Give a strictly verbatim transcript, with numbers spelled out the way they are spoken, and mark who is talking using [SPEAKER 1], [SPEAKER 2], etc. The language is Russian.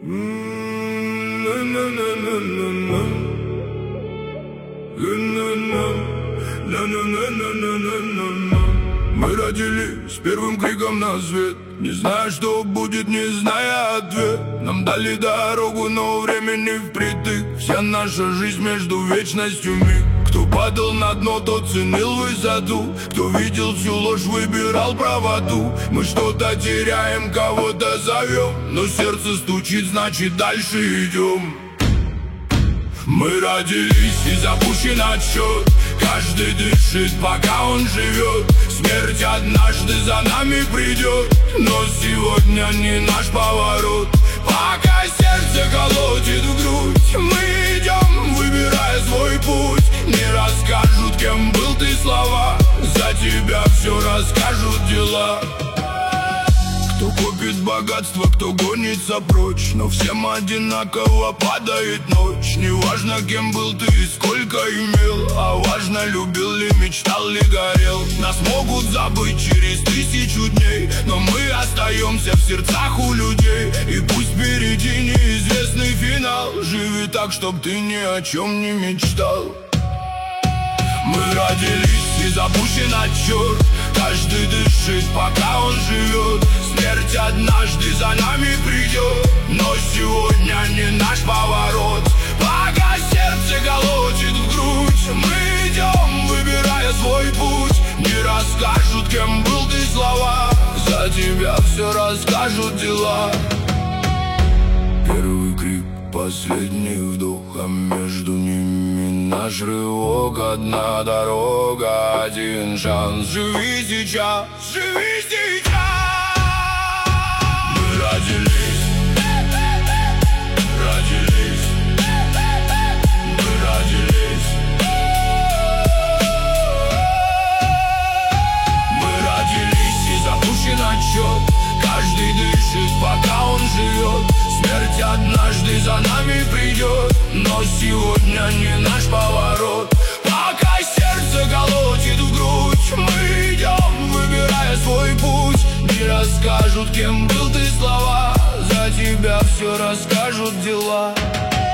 [SPEAKER 1] Мы родились с первым криком на свет, не зная, что будет, не зная ответ. Нам дали дорогу, но времени впритык. Вся наша жизнь между вечностью миг. Кто падал на дно, тот ценил высоту. Кто видел всю ложь, выбирал правоту. Мы что-то теряем, кого-то зовем, но сердце стучит, значит дальше идем. Мы родились и запущен отсчет. Каждый дышит, пока он живет. Смерть однажды за нами придет, но сегодня не наш поворот. Пока сердце колотит в грудь, мы идем, выбирая свой путь. Не расскажут, кем был ты, слова. За тебя все расскажут дела. Кто копит богатство, кто гонится прочь, но всем одинаково падает ночь. Неважно, кем был ты и сколько имел, а важно, любил ли, мечтал ли, горел. Нас могут забыть через тысячу дней, но мы остаемся в сердцах у людей. И пусть впереди неизвестный финал, живи так, чтоб ты ни о чем не мечтал. Мы родились и запущен отсчет. Каждый дышит, пока он живет. Смерть однажды за нами придет, но сегодня не наш поворот. Пока сердце колотит в грудь, мы идем, выбирая свой путь. Не расскажут, кем был ты, слова. За тебя все расскажут дела. Первый крик, последний вдох, а между ними наш рывок. Одна дорога, один шанс. Живи сейчас, живи сейчас. Мы родились, родились, мы родились. Мы родились и запущен отсчет. Каждый дышит, пока он живет. Смерть однажды за нами придет, но сегодня не наш поворот. Пока сердце колотит в грудь, мы идем, выбирая свой путь. Не расскажут, кем был ты, слова. За тебя все расскажут дела.